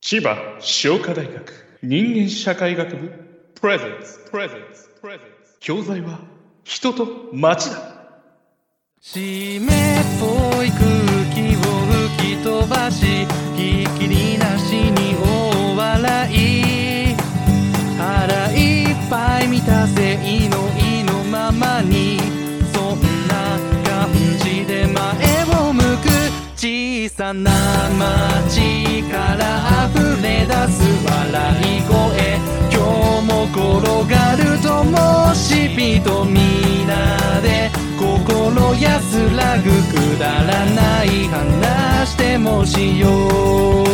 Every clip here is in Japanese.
千葉商科大学人間社会学部プレゼンツ教材は人と街だ。 湿っぽい空気を吹き飛ばし、ひっきりなしに大笑い、腹いっぱい満たせいの意のままに、そんな感じで前を向く小さな街から溢れ出す笑い声、今日も転がるともし人みなで心安らぐくだらない話でもしよう。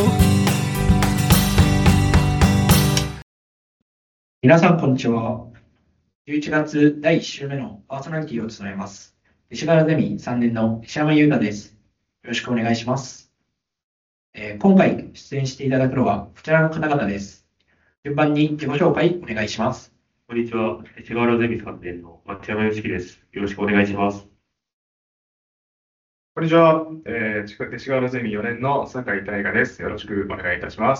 皆さんこんにちは。11月第1週目のパーソナリティを務めます。勅使河原ゼミ3年の石山優太です。よろしくお願いします。今回出演していただくのはこちらの方々です。順番に自己紹介お願いします。 こんにちは。勅使河原ゼミ3年の松山良樹です。よろしくお願いします。 こんにちは。勅使河原ゼミ4年の酒井大我です。よろしくお願いいたします。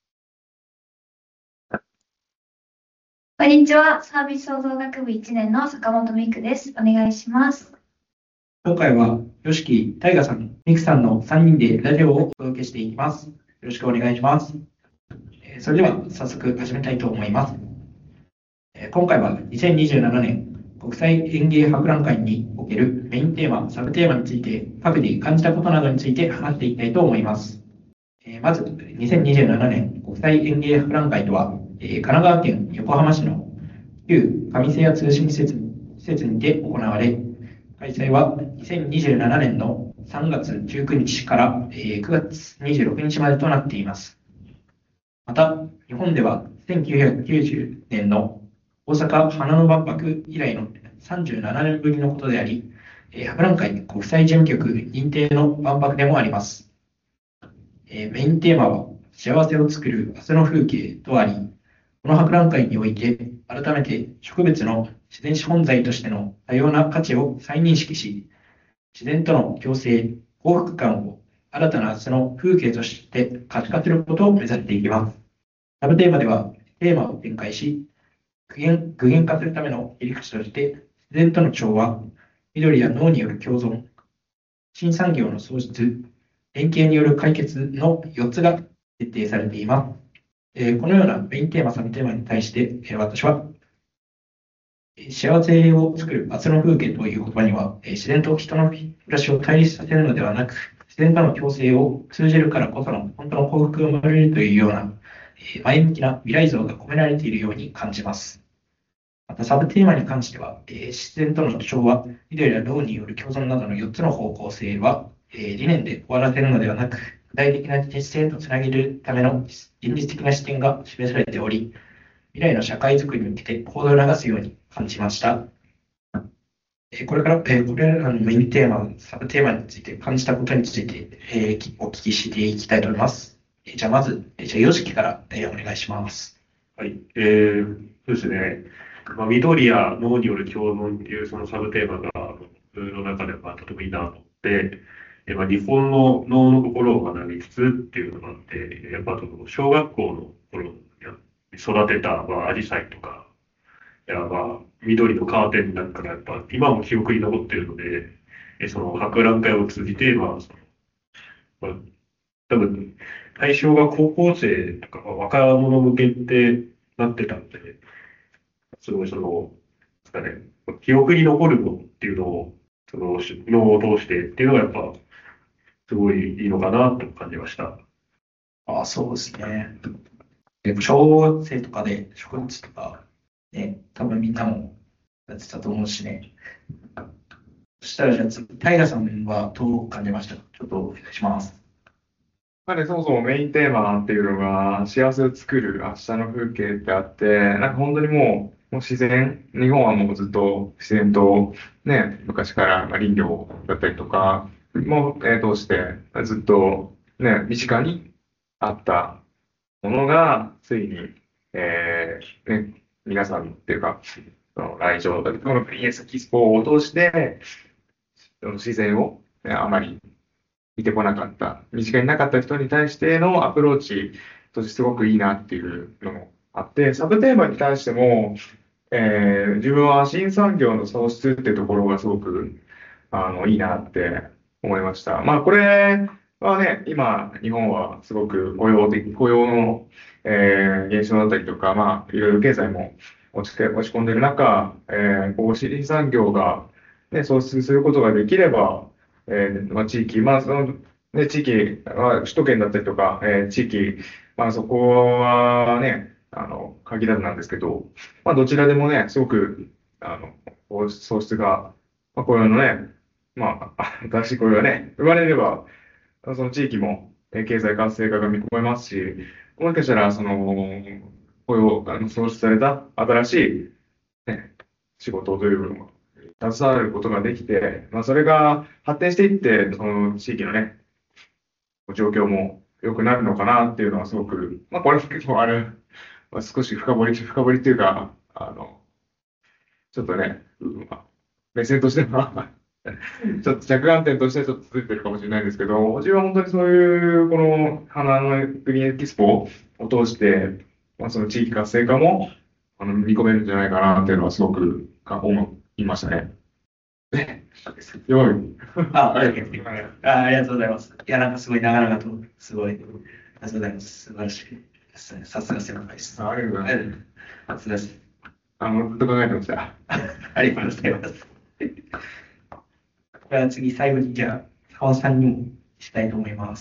こんにちは。サービス創造学部1年の坂本美久です。お願いします。 今回は吉木大我さん、美久さんの3人でラジオをお届けしていきます。よろしくお願いします。それでは早速始めたいと思います。今回は2027年国際園芸博覧会におけるメインテーマ、サブテーマについて各自感じたことなどについて話していきたいと思います。まず2027年国際園芸博覧会とは、神奈川県横浜市の旧上瀬谷通信施設にて行われ、開催は2027年の3月19日から9月26日までとなっています。また、日本では1990年の大阪花の万博以来の37年ぶりのことであり、博覧会国際事務局認定の万博でもあります。メインテーマは幸せを作る明日の風景とあり、この博覧会において改めて植物の自然資本財としての多様な価値を再認識し、自然との共生、幸福感を新たな明日の風景として可視化することを目指していきます。サブテーマではテーマを展開し、具現化するための切り口として、自然との調和、緑や脳による共存、新産業の創出、連携による解決の4つが設定されています。このようなメインテーマ、サブテーマに対して、私は、幸せを作る明日の風景という言葉には、自然と人の暮らしを対立させるのではなく、自然との共生を通じるからこその本当の幸福が生まれるというような、前向きな未来像が込められているように感じます。また、サブテーマに関しては、自然との調和、緑や脳による共存などの4つの方向性は、理念で終わらせるのではなく、具体的な実践とつなげるための現実的な視点が示されており、未来の社会づくりに向けて行動を促すように感じました。これらのメインテーマ、サブテーマについて感じたことについて、お聞きしていきたいと思います。じゃあまず、吉木から、お願いします。 はい。そうですね。緑や脳による共存っていうそのサブテーマが僕の中ではとてもいいなと思って、日本の脳の心を学びつつっていうのがあって、やっぱ小学校の頃に育てたアジサイとか、緑のカーテンなんかがやっぱ今も記憶に残ってるので、その博覧会を通じて、多分対象が高校生とか若者向けってなってたんで、すごいですかね、記憶に残るものっていうのを、脳を通してっていうのがやっぱ、すごいいいのかなと感じました。 そうですね。小学生とかで植物とか、ね、多分みんなもやってたと思うしね。そしたらじゃあ次、平さんはどう感じましたか？ちょっとお願いします。 そもそもメインテーマっていうのが幸せを作る明日の風景ってあって、なんか本当にもう自然、日本はもうずっと自然とね、昔から林業だったりとかも、通してずっとね、身近にあったものが、ついに、皆さんっていうか、来場だとか、イエス・キスポを通して、自然を、あまり見てこなかった、身近になかった人に対してのアプローチとしてすごくいいなっていうのもあって、サブテーマに対しても、自分は新産業の創出っていうところがすごくいいなって思いました。まあ、これはね、今、日本はすごく雇用の、減少だったりとか、まあ、いろいろ経済も落ち込んでいる中、こう新産業が、ね、創出することができれば、まあ、地域、まあ、ね、地域、まあ、首都圏だったりとか、地域、まあ、そこはね、限らずなんですけど、まあ、どちらでもね、すごく、こう創出が、まあ、雇用のね、まあ、新しい雇用がね、生まれれば、その地域も経済活性化が見込めますし、もしかしたら、雇用、創出された新しい、ね、仕事というのも携わることができて、まあ、それが発展していって、その地域のね、状況も良くなるのかなっていうのはすごく、まあ、これ結構まあ、少し深掘りっていうか、ちょっとね、まあ、目線としてはちょっと着眼点としてはちょっと続いてるかもしれないんですけど、自分は本当にそういう、この花の国エキスポを通して、まあ、その地域活性化も見込めるんじゃないかなっていうのはすごく思いましたね。よい。 ありがとうございます。いや、なんかすごい長々と、すごい、ありがとうございます。素晴らしいですね。さすが先輩です。 ありがとうございます。 すみません。 ずっと考えてました。 ありがとうございます。では次、最後に、じゃあ、澤さんにもしたいと思います。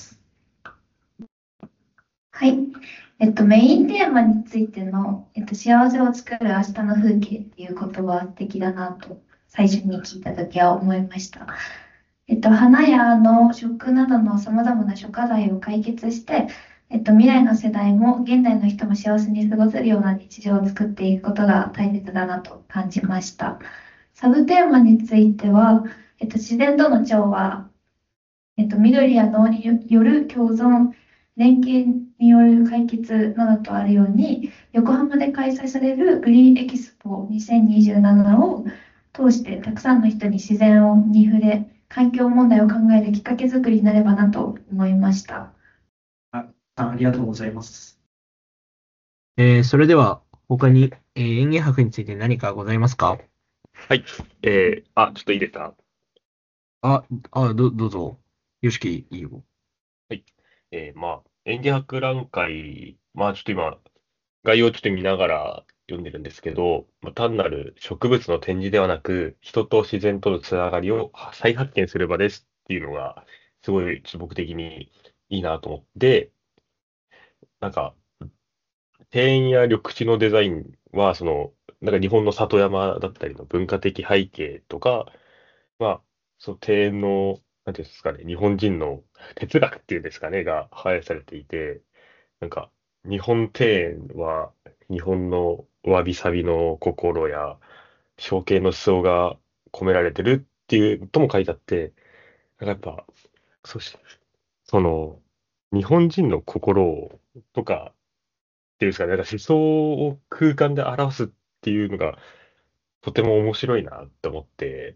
はい。メインテーマについての、幸せを作る明日の風景っていう言葉は素敵だなと、最初に聞いたときは思いました。花や食などの様々な諸課題を解決して、未来の世代も現代の人も幸せに過ごせるような日常を作っていくことが大切だなと感じました。サブテーマについては、自然との調和、緑や農による共存、連携による解決などとあるように、横浜で開催されるグリーンエキスポ2027を通してたくさんの人に自然に触れ、環境問題を考えるきっかけ作りになればなと思いました。 ありがとうございます。 それでは他に、園芸博について何かございますか？ はい。ちょっといいですか？ どうぞ。よしき、いいよ。 はい。まあ、園芸博覧会、まあ、ちょっと今、概要をちょっと見ながら読んでるんですけど、まあ、単なる植物の展示ではなく、人と自然とのつながりを再発見する場ですっていうのが、すごいちょっと僕的にいいなと思って、なんか、庭園や緑地のデザインは、なんか日本の里山だったりの文化的背景とか、まあ、その庭園の、なんていうんですかね、日本人の哲学っていうんですかね、が反映されていて、なんか、日本庭園は日本のわびさびの心や象形の思想が込められてるっていうとも書いてあって、なんかやっぱ、そし、その、日本人の心とかっていうんですかね、なんか思想を空間で表すっていうのがとても面白いなって思って、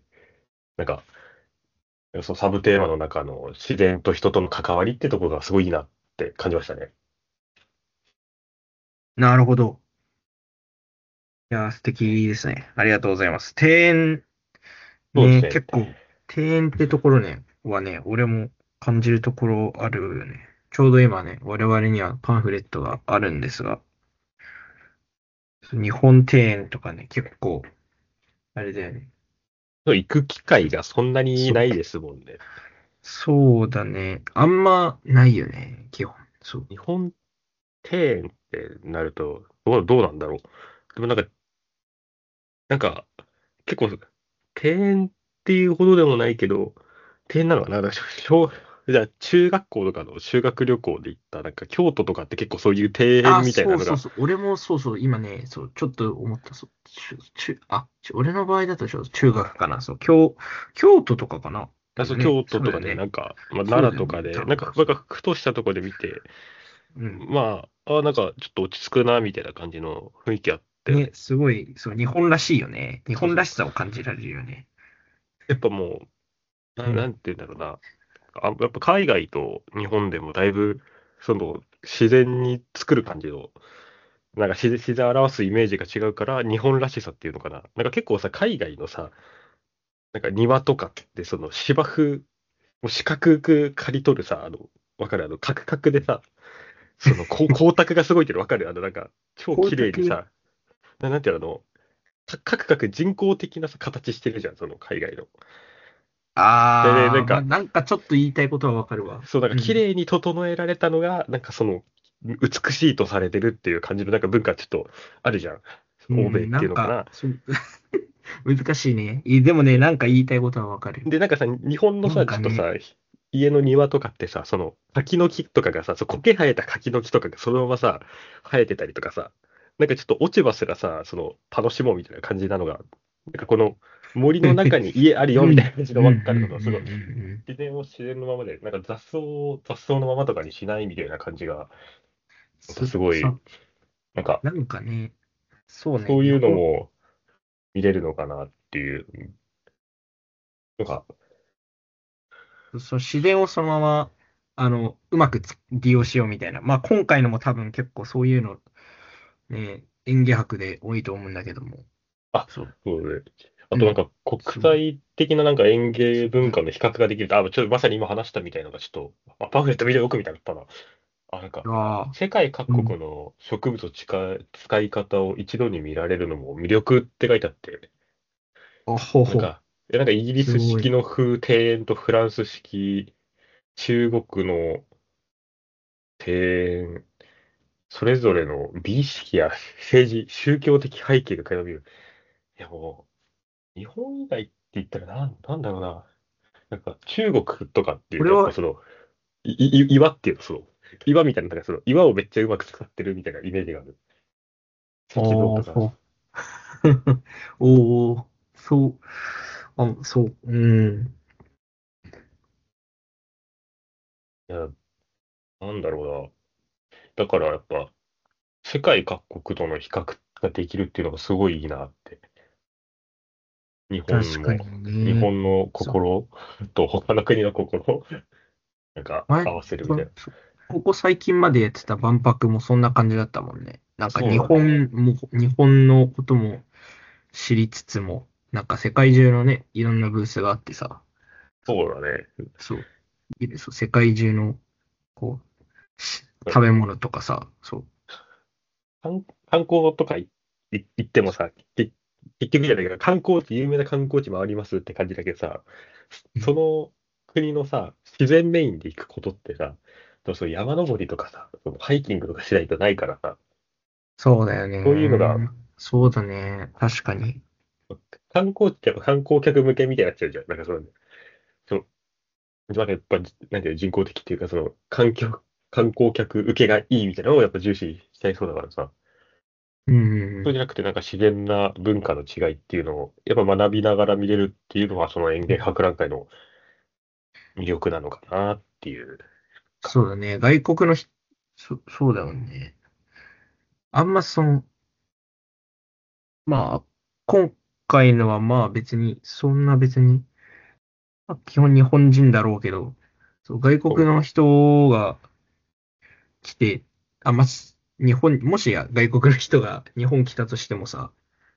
なんか、そのサブテーマの中の自然と人との関わりってところがすごいいいなって感じましたね。 なるほど。いや、素敵ですね。ありがとうございます。庭園ね、 そうですね。 結構、庭園ってところね、はね、俺も感じるところあるよね。ちょうど今ね、我々にはパンフレットがあるんですが、日本庭園とかね、結構、あれだよね。 行く機会がそんなにないですもんね。 そうだね。あんまないよね、基本。そう。 日本庭園ってなると、どうなんだろう。でもなんか、結構、庭園っていうほどでもないけど、庭園なのかなじゃあ、中学校とかの修学旅行で行った、なんか京都とかって結構そういう庭園みたいなのが、 そう。俺も今ね、ちょっと思った。俺の場合だと中学かな。京都とかかな。 京都とかね、 そうだよね。 なんか、 そうだよね奈良とかで、 多分なんかふとしたところで見て、 うん。 なんかちょっと落ち着くな、みたいな感じの雰囲気あって、 ね、すごい、日本らしいよね。日本らしさを感じられるよね。 やっぱもう、 うんなんて言うんだろうな。 やっぱ海外と日本でもだいぶ、自然に作る感じの、なんか自然を表すイメージが違うから、日本らしさっていうのかな。なんか結構さ、海外のさ、なんか庭とかって、芝生、もう四角く刈り取るさ、わかるカクカクでさ、光沢がすごいっていうのわかるなんか、超綺麗にさ、なんていうの、カクカク人工的なさ、形してるじゃん、その海外の。で、なんか、 なんかちょっと言いたいことはわかるわ。 なんか綺麗に整えられたのが、なんか美しいとされてるっていう感じのなんか文化ちょっとあるじゃん。欧米っていうのかな。 難しいね。でもね、なんか言いたいことはわかる。 で、なんかさ、日本のさ、 なんかねちょっとさ、家の庭とかってさ、柿の木とかがさ、苔生えた柿の木とかがそのままさ、生えてたりとかさ、なんかちょっと落ち葉すらさ、楽しもうみたいな感じなのが、なんかこの森の中に家あるよみたいな感じの分かるのが、すごい、自然のままで、なんか雑草のままとかにしないみたいな感じが、すごい、なんか、 なんかね、そうね。 そういうのも見れるのかなっていう、なんか、 自然をそのまま、うまく利用しようみたいな。まあ、今回のも多分結構そういうの、ね、園芸博で多いと思うんだけども。 そうね。あとなんか国際的ななんか園芸文化の比較ができると、ちょっとまさに今話したみたいなのがちょっと、パンフレット見てよく見たかったな。なんか、世界各国の植物使い方を一度に見られるのも魅力って書いてあって、なんかイギリス式の庭園とフランス式、中国の庭園、それぞれの美意識や政治、宗教的背景が垣間見る。いやもう、日本以外って言ったらなんだろうな。なんか中国とかっていうと、やっぱ岩っていうの、岩みたいな、なんか岩をめっちゃうまく使ってるみたいなイメージがある。石像とか。 おお、そう、そう、 いや、なんだろうな。だからやっぱ、世界各国との比較ができるっていうのがすごいいいなって。日本確かも、 にね。 日本の心と他の国の心、なんか合わせるみたいな。 ここ最近までやってた万博もそんな感じだったもんね。なんか日本のことも知りつつも、なんか世界中のね、いろんなブースがあってさ、 そうだね。 世界中の、こ食べ物とかさ、 観光とか行ってもさ、結局じゃないけど、有名な観光地回りますって感じだけどさ、その国のさ、自然メインで行くことってさ、山登りとかさ、ハイキングとかしないとないからさ、 そうだよね。 そういうのが、 そうだね。確かに。 観光地ってやっぱ観光客向けみたいになっちゃうじゃん。なんかやっぱ、なんていうの人工的っていうか、観光客受けがいいみたいなのをやっぱ重視しちゃいそうだからさ、そうじゃなくてなんか自然な文化の違いっていうのを、やっぱ学びながら見れるっていうのは、その園芸博覧会の魅力なのかなっていう。 そうだね。外国のそうだよね。あんままあ、今回のはまあ別に、そんな別に、まあ、基本日本人だろうけど、外国の人が来て、もしや外国の人が日本来たとしてもさ、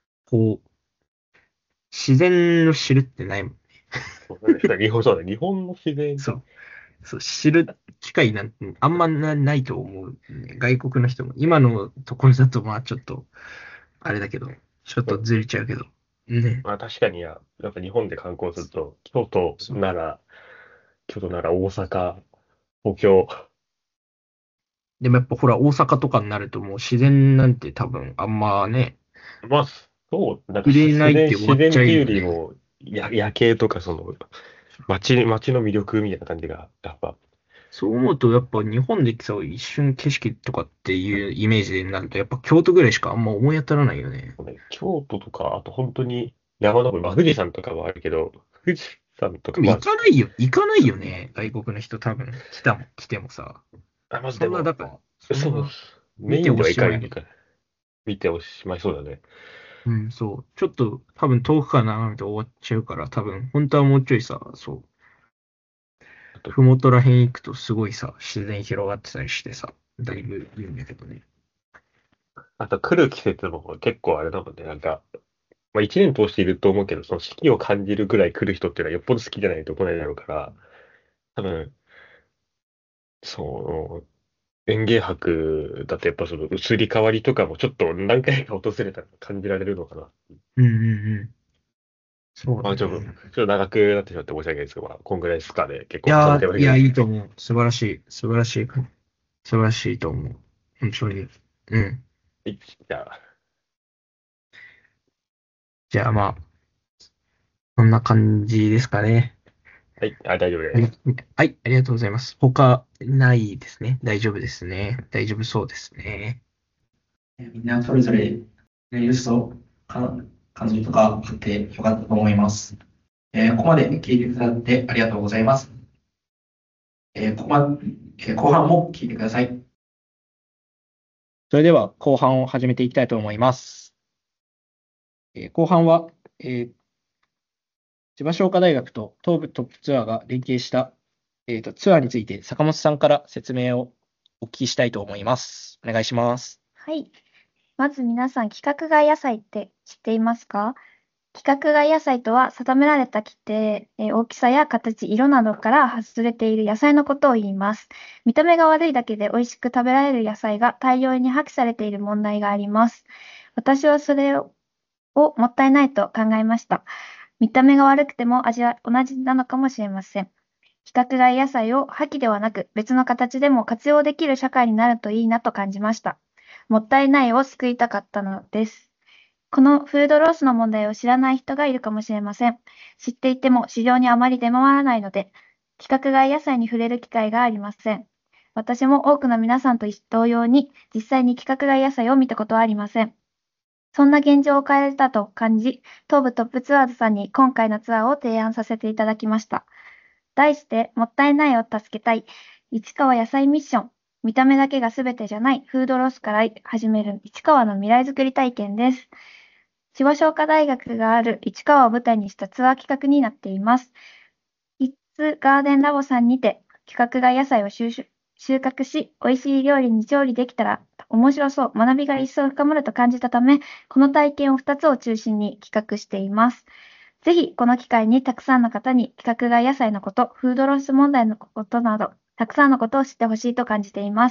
自然の知るってないもん。 そうだ、日本の自然。 知る機会なんてあんまないと思う、ね。外国の人も。今のところだとまあちょっと、あれだけど、ちょっとずれちゃうけど。ね。 まあ確かにやっぱ日本で観光すると、京都、奈良、大阪、東京。 でもやっぱほら、大阪とかになるともう自然なんて多分あんまね、 まあ、なんか触れないって終わっちゃうよ自然っていうよりね。 も、夜景とか街の魅力みたいな感じが、やっぱ。 そう思うと、やっぱ日本でさ、一瞬景色とかっていうイメージになると、やっぱ京都ぐらいしかあんま思い当たらないよね。 京都とか、あと本当に山登り、まあ富士山とかはあるけど、富士山とか、 でも行かないよね。外国の人多分来てもさ。 まずでも、 だから、 メインではいかないから、見ておしまいそうだね。 そう。ちょっと多分遠くから眺めて終わっちゃうから、多分、本当はもうちょいさ、 ふもとらへん行くとすごいさ、自然広がってたりしてさ、だいぶいいんだけどね。 あと来る季節も結構あれなので、まあ一年通していると思うけど、その四季を感じるぐらい来る人っていうのはよっぽど好きじゃないと来ないだろうから、多分、その、園芸博だとやっぱその移り変わりとかもちょっと何回か訪れたら感じられるのかな。 うんうんうん。そうまあだちょっと長くなってしまって申し訳ないですけど、まあこんぐらいですかね。結構いや、 サブテーマ的に。 いいと思う。素晴らしい。素晴らしい。素晴らしいと思う。本当に。うん。 はいじゃあ、 じゃあまあ、こんな感じですかね。 はい、大丈夫はです。 い、はい、ありがとうございます。他ないですね。大丈夫ですね。大丈夫そうですね。 みんなそれぞれプレイリスト感じとかあってよかったと思います。ここまで聞いてくださってありがとうございます。後半も聞いてください。それでは後半を始めていきたいと思います。後半は、千葉商科大学と東部トップツアーが連携した、ツアーについて坂本さんから説明をお聞きしたいと思います。お願いします。 はい。まず皆さん、規格外野菜って知っていますか？規格外野菜とは、定められた規定、大きさや形、色などから外れている野菜のことを言います。見た目が悪いだけで美味しく食べられる野菜が大量に破棄されている問題があります。私はそれをもったいないと考えました。見た目が悪くても味は同じなのかもしれません。規格外野菜を破棄ではなく別の形でも活用できる社会になるといいなと感じました。もったいないを救いたかったのです。このフードロスの問題を知らない人がいるかもしれません。知っていても市場にあまり出回らないので、規格外野菜に触れる機会がありません。私も多くの皆さんと同様に、実際に規格外野菜を見たことはありません。そんな現状を変えれたと感じ、東部トップツアーズさんに今回のツアーを提案させていただきました。題して、もったいないを助けたい、市川野菜ミッション。見た目だけが全てじゃないフードロスから始める市川の未来づくり体験です。千葉商科大学がある市川を舞台にしたツアー企画になっています。イッツガーデンラボさんにて規格外野菜を収穫し、美味しい料理に調理できたら面白そう、学びが一層深まると感じたため、この体験を2つを中心に企画しています。ぜひ、この機会にたくさんの方に規格外野菜のこと、フードロス問題のことなど、たくさんのことを知ってほしいと感じています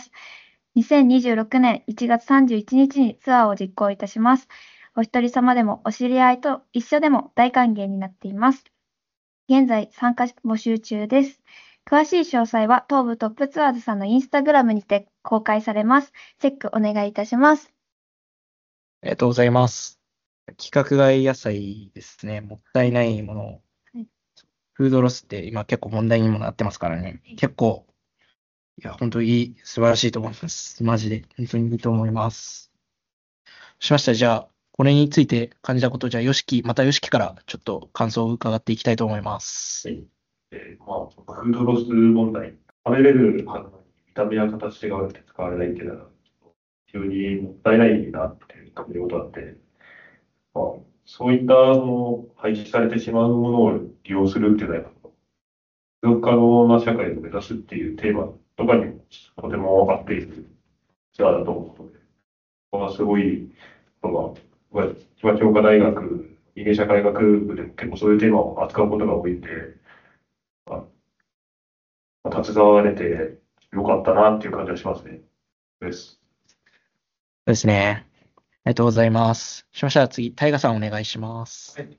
。2026年1月31日にツアーを実行いたします。お一人様でもお知り合いと一緒でも大歓迎になっています。現在参加募集中です。詳しい詳細は東部トップツアーズさんのインスタグラムにて公開されます。チェックお願いいたします。 ありがとうございます。規格外野菜ですね。もったいないもの。 はい、 フードロスって今結構問題にもなってますからね。結構、いや、本当に素晴らしいと思います。マジで。本当にいいと思います。しました。じゃあ、これについて感じたこと、じゃあ、またヨシキからちょっと感想を伺っていきたいと思います。 フードロス問題、食べれるはずなのに見た目や形が悪くて使われないっていうのは、非常にもったいないなっていうことがあって、そういった廃棄されてしまうものを利用するっていうのは、持続可能な社会を目指すっていうテーマとかにもとても合っているツアーだと思うので、ここはすごい、千葉教科大学人間社会学部でも結構そういうテーマを扱うことが多いんで、携われてよかったなっていう感じがしますね。です。 そうですね。ありがとうございます。しましたら次、タイガさんお願いします。 はい。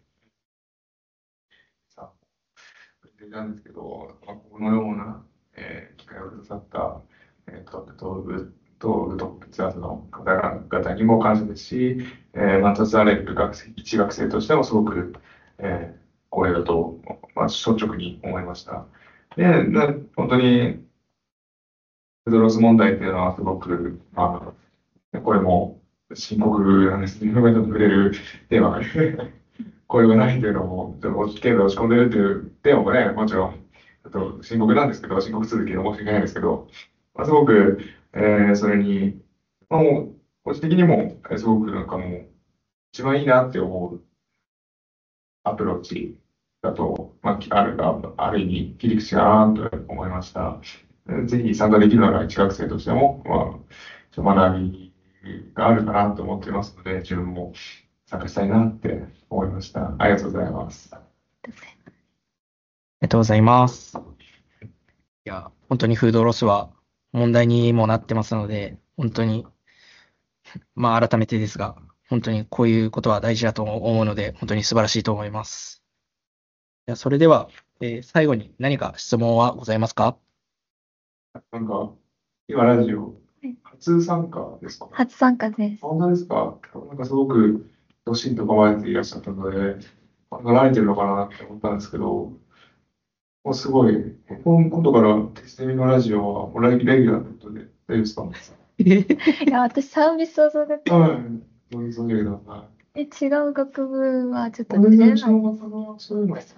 さあ、なんですけど、このような、機会をくださった、東部トップツアーズの方々にも感謝ですし、携われる一学生としてもすごく、光栄だと、率直に思いました。で、本当に、フードロス問題っていうのはすごく、これも深刻なんですね。触れるテーマが声がないというのも、経済落ち込んでるというテーマもね、もちろん、深刻なんですけど、深刻続きで申し訳ないですけど、すごく、それに、もう、個人的にも、すごくなんかもう、一番いいなって思うアプローチだと、ある意味、切り口かなと思いました。ぜひ参加できるなら、一学生としても、学びがあるかなと思っていますので、自分も参加したいなって思いました。ありがとうございます。 ありがとうございます。いや、本当にフードロスは問題にもなってますので、本当に、改めてですが、本当にこういうことは大事だと思うので、本当に素晴らしいと思います。それでは、最後に何か質問はございますか？ なんか、今ラジオ、初参加ですか？ 初参加です。 本当ですか？なんかすごく、どしんと構えていらっしゃったので、慣れてるのかなって思ったんですけど、もうすごい、今度からテステミのラジオはもうレギュラーということで、大丈夫ですか？ いや、私サービスを育てはい。そういうレギュラー、はい。 違う学部はちょっと全然違出れなう方がそういうの、ない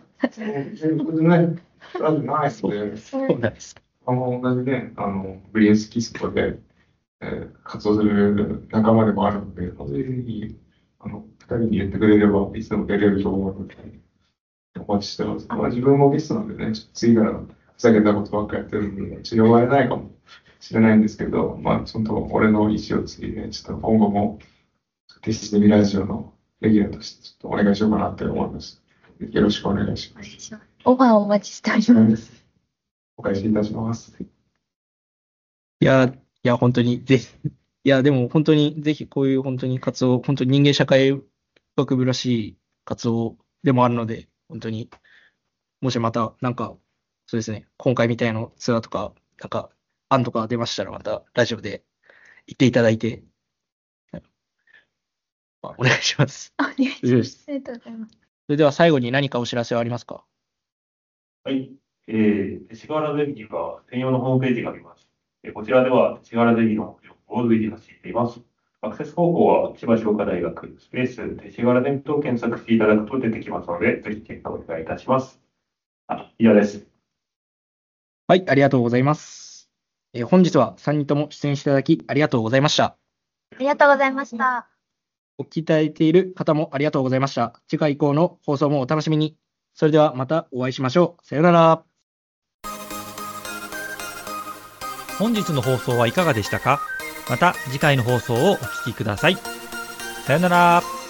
ので、 そうなんです。 同じね、ブリエスキストで、活動する仲間でもあるので、ぜひ、二人に言ってくれれば、いつでも出れると思うので、お待ちしてます。自分もゲストなんでね、ちょっと次からふざけたことばっかやってるんで、呼ばれないかもしれないんですけど、ちょっと俺の意思を継いで、ちょっと今後も、テステミラジオのレギュラーとして、ちょっとお願いしようかなって思います。よろしくお願いします。 オファーをお待ちしております。 お返しいたします。 いや、本当に、ぜひ、でも本当に、ぜひこういう本当に活動、本当に人間社会学部らしい活動でもあるので、本当に、もしまた、そうですね、今回みたいなツアーとか、案とか出ましたら、またラジオで言っていただいて、お願いします。 お願いします。ありがとうございます。 それでは最後に何かお知らせはありますか？ はい。勅使河原ゼミには専用のホームページがあります。こちらでは勅使河原ゼミの情報を随時発信しています。アクセス方法は千葉商科大学スペース勅使河原ゼミと検索していただくと出てきますので、ぜひチェックをお願いいたします。以上です。 はい、ありがとうございます。本日は3人とも出演していただきありがとうございました。 ありがとうございました。 お聞きいただいている方もありがとうございました。次回以降の放送もお楽しみに。それではまたお会いしましょう。さよなら。 本日の放送はいかがでしたか？また次回の放送をお聞きください。さよなら。